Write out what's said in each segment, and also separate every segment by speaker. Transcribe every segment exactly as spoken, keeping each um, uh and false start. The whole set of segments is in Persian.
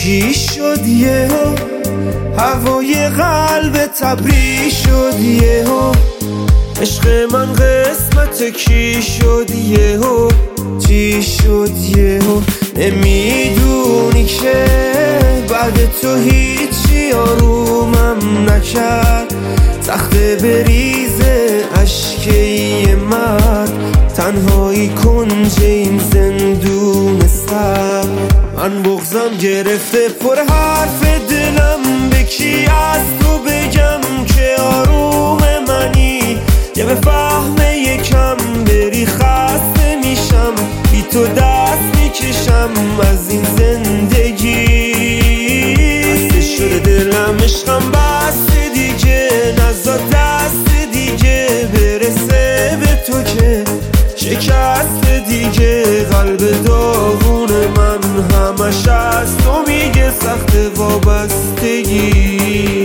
Speaker 1: چی شد یهو هوای قلب تبری شد یهو عشق من قسمت کی شد یهو چی شد یهو نمیدونی که بعد تو هیچی آرومم نکرد سخته بریزه اشکی مرد تنهایی کنج این زندون سر من بغضم گرفته پر حرف دلم به کی از تو بگم که آروم منی یه بفهمه یکم بری خسته میشم بی تو دست میکشم از این زندگی بسته شده دلم عشقم بسته دیگه نزا دست دیگه برسه به تو که شکست دیگه قلب داغون من همش از تو میگه سخت وابستگی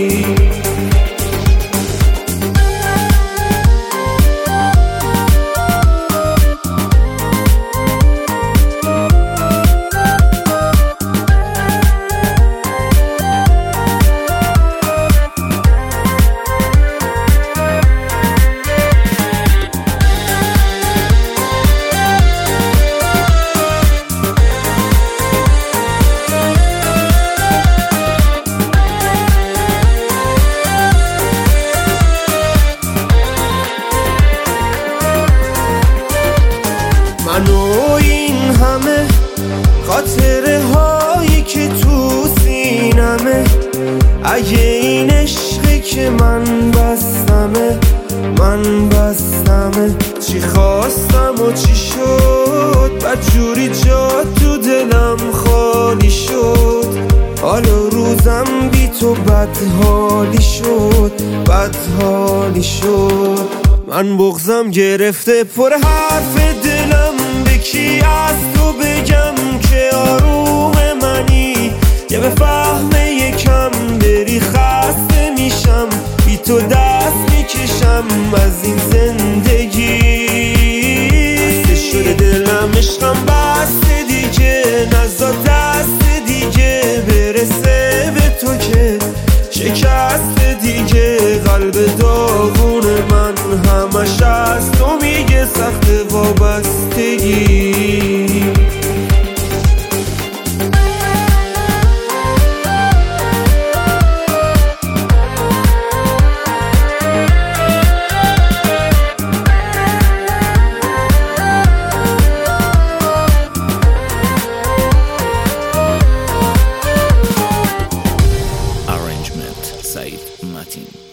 Speaker 1: منو این همه خاطره هایی که تو سینمه اگه این عشقی که من بستمه من بستمه چی خواستم و چی شد بدجوری جا تو دلم خالی شد حالا روزم بی تو بدحالی شد بدحالی شد من بغضم گرفته پر حرف دلم به کی از تو بگم که آروم منی یه بفهمه یکم بری خسته میشم بی تو دست میکشم از این زندگی بسته شده دلم عشقم بسته دیگه نزا دست دیگه برسه به تو که شکست دیگه قلب داغون من همش از تو میگه سخت وابستگی
Speaker 2: Arrangement Said Matin.